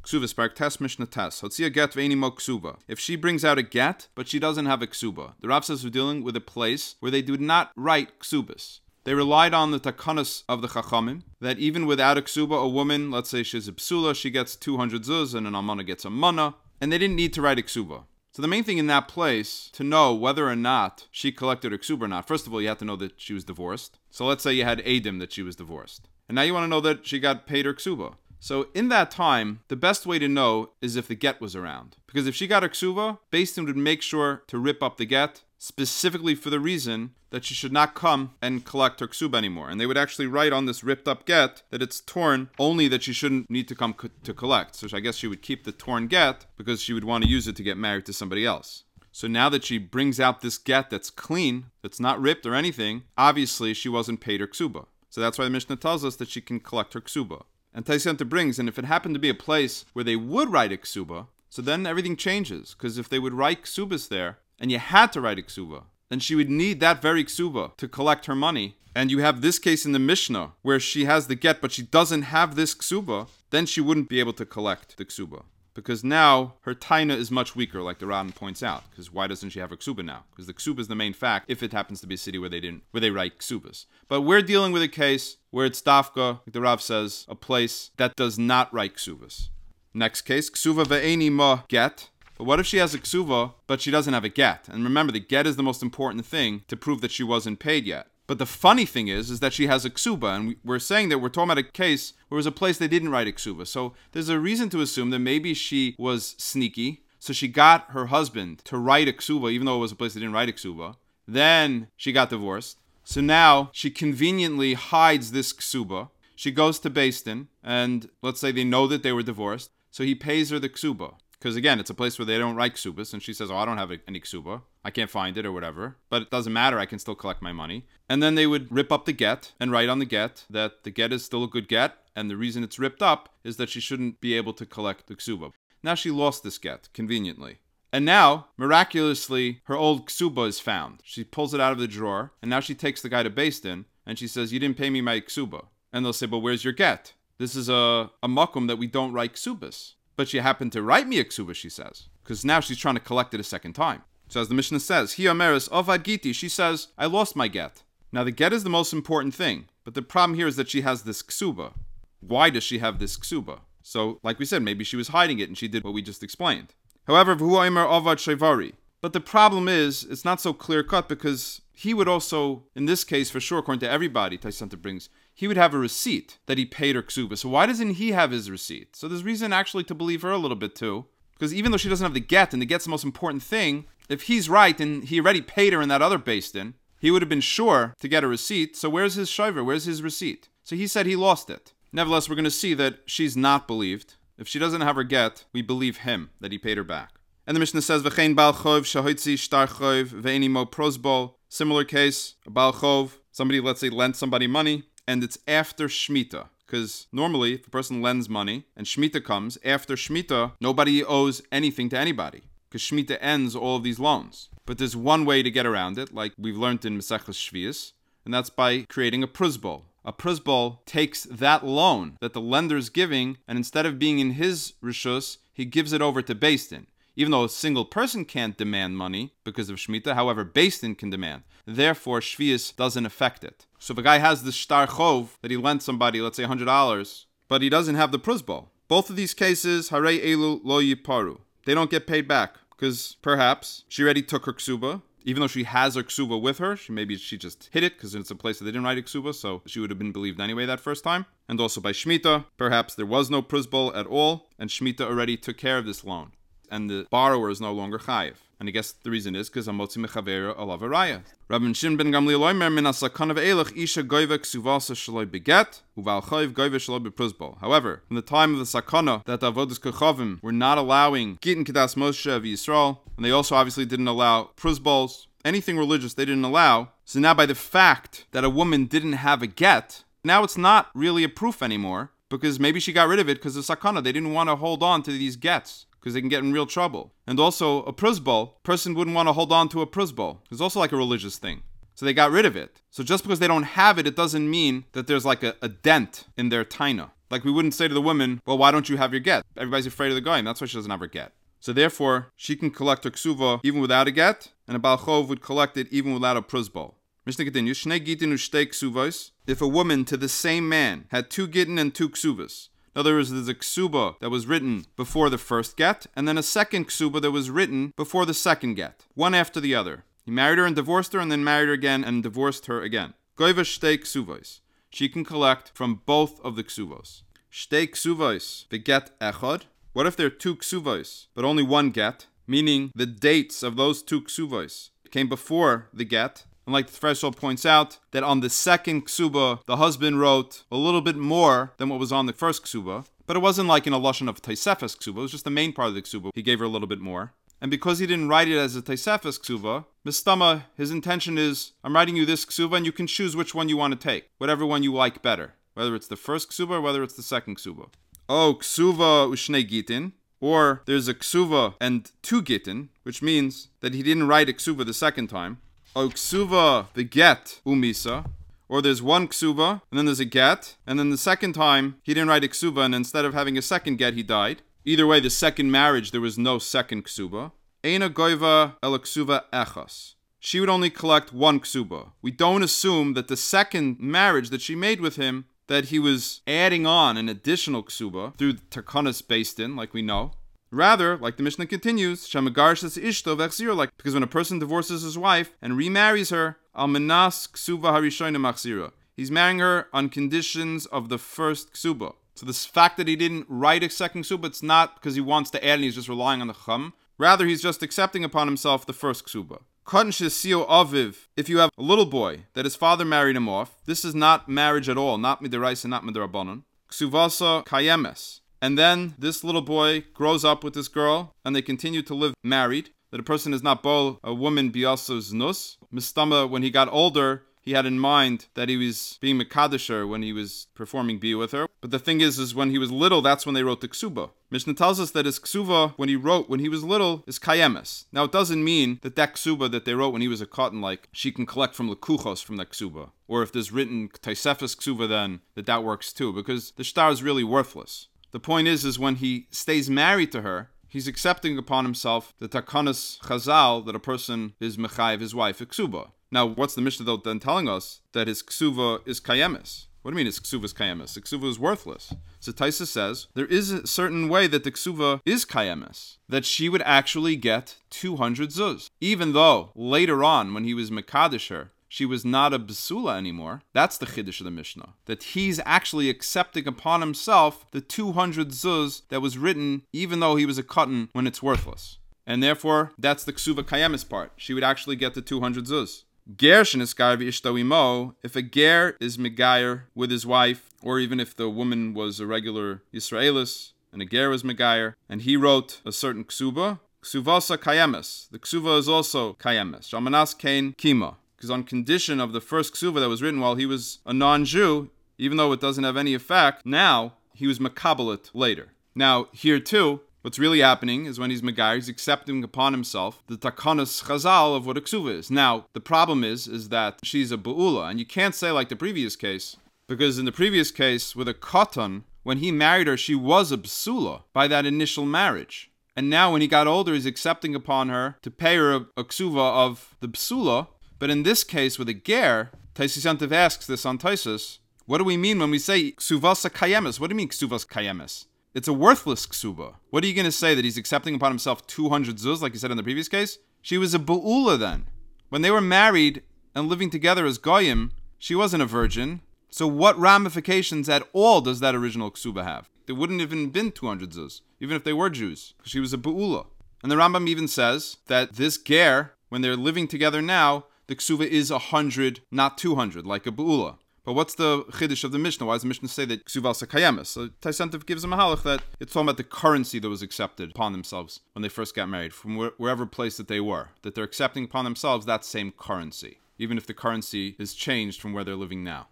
Ksuvas Parak Tes Mishnah Tes. Hotzia get ve'eni mo ksuba. If she brings out a get, but she doesn't have a ksuba. The Rav says we're dealing with a place where they do not write ksubas. They relied on the takanas of the Chachamim, that even without a ksuba, a woman, let's say she's a psula, she gets 200 zuz, and an almana gets a mana, and they didn't need to write a ksuba. So the main thing in that place, to know whether or not she collected her ksuba or not, first of all, you have to know that she was divorced. So let's say you had Adim that she was divorced. And now you want to know that she got paid her ksuba. So in that time, the best way to know is if the get was around. Because if she got her ksuba, Beis Din would make sure to rip up the get, specifically for the reason that she should not come and collect her ksuba anymore. And they would actually write on this ripped up get that it's torn, only that she shouldn't need to come to collect. So I guess she would keep the torn get because she would want to use it to get married to somebody else. So now that she brings out this get that's clean, that's not ripped or anything, obviously she wasn't paid her ksuba. So that's why the Mishnah tells us that she can collect her ksuba. And Taisenta brings, and if it happened to be a place where they would write a ksuba, so then everything changes. Because if they would write ksubas there, and you had to write a ksuba, then she would need that very ksuba to collect her money. And you have this case in the Mishnah, where she has the get, but she doesn't have this ksuba, then she wouldn't be able to collect the ksuba. Because now her taina is much weaker, like the Ran points out. Because why doesn't she have her ksuba now? Because the ksuba is the main fact, if it happens to be a city where they write ksubas. But we're dealing with a case where it's dafka, like the Rav says, a place that does not write ksubas. Next case, ksuva ve'eni ma get. But what if she has a ksuva, but she doesn't have a get? And remember, the get is the most important thing to prove that she wasn't paid yet. But the funny thing is that she has a ksuba, and we're saying that we're talking about a case where it was a place they didn't write a ksuba. So there's a reason to assume that maybe she was sneaky, so she got her husband to write a ksuba, even though it was a place they didn't write a ksuba. Then she got divorced. So now she conveniently hides this ksuba. She goes to Beis Din, and let's say they know that they were divorced, so he pays her the ksuba. Because again, it's a place where they don't write ksubas, and she says, oh, I don't have any ksuba. I can't find it or whatever. But it doesn't matter, I can still collect my money. And then they would rip up the get and write on the get that the get is still a good get, and the reason it's ripped up is that she shouldn't be able to collect the ksuba. Now she lost this get, conveniently. And now, miraculously, her old ksuba is found. She pulls it out of the drawer, and now she takes the guy to Beis Din, and she says, you didn't pay me my ksuba. And they'll say, but where's your get? This is a makom that we don't write ksubas. But she happened to write me a ksuba, she says, because now she's trying to collect it a second time. So as the Mishnah says, Hi Omeres Ovad Giti, she says, I lost my get. Now the get is the most important thing, but the problem here is that she has this ksuba. Why does she have this ksuba? So, like we said, maybe she was hiding it and she did what we just explained. However, V'hu Omer Ovad Shevari. But the problem is, it's not so clear-cut because he would also, in this case, for sure, according to everybody, Taisanta brings, he would have a receipt that he paid her ksuba. So why doesn't he have his receipt? So there's reason actually to believe her a little bit too. Because even though she doesn't have the get, and the get's the most important thing, if he's right and he already paid her in that other Beis Din, he would have been sure to get a receipt. So where's his shover? Where's his receipt? So he said he lost it. Nevertheless, we're going to see that she's not believed. If she doesn't have her get, we believe him, that he paid her back. And the Mishnah says, V'chein bal chov shahoitzi shtar chov ve'eni mo prosbol. Similar case, a bal chov, somebody, let's say, lent somebody money, and it's after Shemitah. Because normally, if a person lends money, and Shemitah comes, after Shemitah, nobody owes anything to anybody. Because Shemitah ends all of these loans. But there's one way to get around it, like we've learned in Maseches Shvius, and that's by creating a pruzbol. A pruzbol takes that loan that the lender's giving, and instead of being in his rishus, he gives it over to Beis Din. Even though a single person can't demand money because of Shemitah, however, Beis Din can demand. Therefore, Shvius doesn't affect it. So if a guy has this shtar chov that he lent somebody, let's say $100, but he doesn't have the pruzbol. Both of these cases, harei elu lo yiparu. They don't get paid back because perhaps she already took her ksuba. Even though she has her ksuba with her, maybe she just hid it because it's a place that they didn't write a ksuba, so she would have been believed anyway that first time. And also by Shemitah, perhaps there was no pruzbol at all, and Shemitah already took care of this loan. And the borrower is no longer chayiv. And I guess the reason is because Amotzi Mechavera Alav Araya. Rabbi Shin ben Gamliel Omer min asakana ve'elach isha goyve ksuvasa shaloi beget uval chayiv goyve shaloi bepruzbol. However, from the time of the sakana that the avodas kochavim were not allowing gitin kedas Moshe of Yisrael, and they also obviously didn't allow pruzbols, anything religious they didn't allow. So now by the fact that a woman didn't have a get, now it's not really a proof anymore because maybe she got rid of it because of sakana. They didn't want to hold on to these gets, because they can get in real trouble. And also, a pruzbol, person wouldn't want to hold on to a pruzbol. It's also like a religious thing. So they got rid of it. So just because they don't have it, it doesn't mean that there's like a dent in their taina. Like we wouldn't say to the woman, well, why don't you have your get? Everybody's afraid of the goyim. That's why she doesn't have her get. So therefore, she can collect her ksuva even without a get, and a Baal Chov would collect it even without a pruzbal. Mishnah continues, Shnei gitin ushtei ksuvos. If a woman to the same man had 2 gittin and 2 ksuvas. In other words, there's a ksuba that was written before the first get, and then a second ksuba that was written before the second get, one after the other. He married her and divorced her, and then married her again and divorced her again. Goiva shtei ksuvos. She can collect from both of the ksuvos. Shtei ksuvos, the get echad. What if there are 2 ksuvos, but only 1 get? Meaning the dates of those 2 ksuvos came before the get. And like the threshold points out, that on the second ksuba, the husband wrote a little bit more than what was on the first ksuba. But it wasn't like in a lashon of Taisefes ksuba. It was just the main part of the ksuba. He gave her a little bit more. And because he didn't write it as a Taisefes ksuba, Mistama, his intention is, I'm writing you this ksuba and you can choose which one you want to take. Whatever one you like better. Whether it's the first ksuba or whether it's the second ksuba. Oh, ksuva ushnei gitin. Or there's a ksuva and 2 gitin, which means that he didn't write a ksuva the second time. O ksuva, the get, umisa. Or there's 1 ksuva, and then there's a get, and then the second time, he didn't write a ksuva, and instead of having a second get, he died. Either way, the second marriage, there was no second ksuba. Eina goiva el ksuva echas. She would only collect 1 ksuba. We don't assume that the second marriage that she made with him, that he was adding on an additional ksuba through the takanas based in, like we know. Rather, like the Mishnah continues, because when a person divorces his wife and remarries her, al-menas ksuva harishayna machzira. He's marrying her on conditions of the first ksuba. So the fact that he didn't write a second ksuba, it's not because he wants to add and he's just relying on the chum. Rather, he's just accepting upon himself the first ksuba. Katan shesio aviv. If you have a little boy that his father married him off, this is not marriage at all, not midiraisa, not midirabanan. Ksuvasa kayemes. And then this little boy grows up with this girl, and they continue to live married. That a person is not bol a woman biasos nus. Mistama, when he got older, he had in mind that he was being mekadesher when he was performing bia with her. But the thing is when he was little, that's when they wrote the ksuba. Mishnah tells us that his ksuba, when he wrote when he was little, is kayemes. Now it doesn't mean that ksuba that they wrote when he was a cotton, like she can collect from lekuchos from that ksuba. Or if there's written taisefes ksuba, then that works too, because the shtar is really worthless. The point is when he stays married to her, he's accepting upon himself the takanas chazal that a person is mechayiv his wife a ksuba. Now, what's the Mishnah though then telling us? That his ksuva is kayemes. What do you mean his ksuva is kayemes? The ksuva is worthless. So Taisa says, there is a certain way that the ksuva is kayemes. That she would actually get 200 zuz. Even though, later on, when he was mekadesh her, she was not a besula anymore. That's the chiddush of the Mishnah. That he's actually accepting upon himself the 200 zuz that was written even though he was a cotton when it's worthless. And therefore, that's the ksuva kayemes part. She would actually get the 200 zuz. Ger sheniskar v'ishto imo, if a ger is megayer with his wife, or even if the woman was a regular Yisraelis, and a ger was megayer, and he wrote a certain ksuba, ksuvasa kayemes. The ksuva is also kayemes. Shalmanas kain kima. Because on condition of the first ksuva that was written while he was a non-Jew, even though it doesn't have any effect, now he was makabalit later. Now, here too, what's really happening is when he's megayer, he's accepting upon himself the takanas chazal of what a ksuva is. Now, the problem is that she's a ba'ula, and you can't say like the previous case, because in the previous case, with a katan, when he married her, she was a b'sula by that initial marriage. And now when he got older, he's accepting upon her to pay her a ksuva of the b'sula. But in this case, with a ger, Taisus Yantiv asks this on Taisus, what do we mean when we say ksuvasa kayemes? What do you mean ksuvas kayemes? It's a worthless ksuba. What are you going to say, that he's accepting upon himself 200 zuz, like you said in the previous case? She was a bu'ula then. When they were married and living together as goyim, she wasn't a virgin. So what ramifications at all does that original ksuba have? There wouldn't have even been 200 zuz, even if they were Jews, because she was a bu'ula. And the Rambam even says that this ger, when they're living together now, the ksuva is 100, not 200, like a bu'ula. But what's the chiddush of the Mishnah? Why does the Mishnah say that ksuvasa kayemes? So Taisantiv gives him a halach that it's talking about the currency that was accepted upon themselves when they first got married, from wherever place that they were. That they're accepting upon themselves that same currency, even if the currency is changed from where they're living now.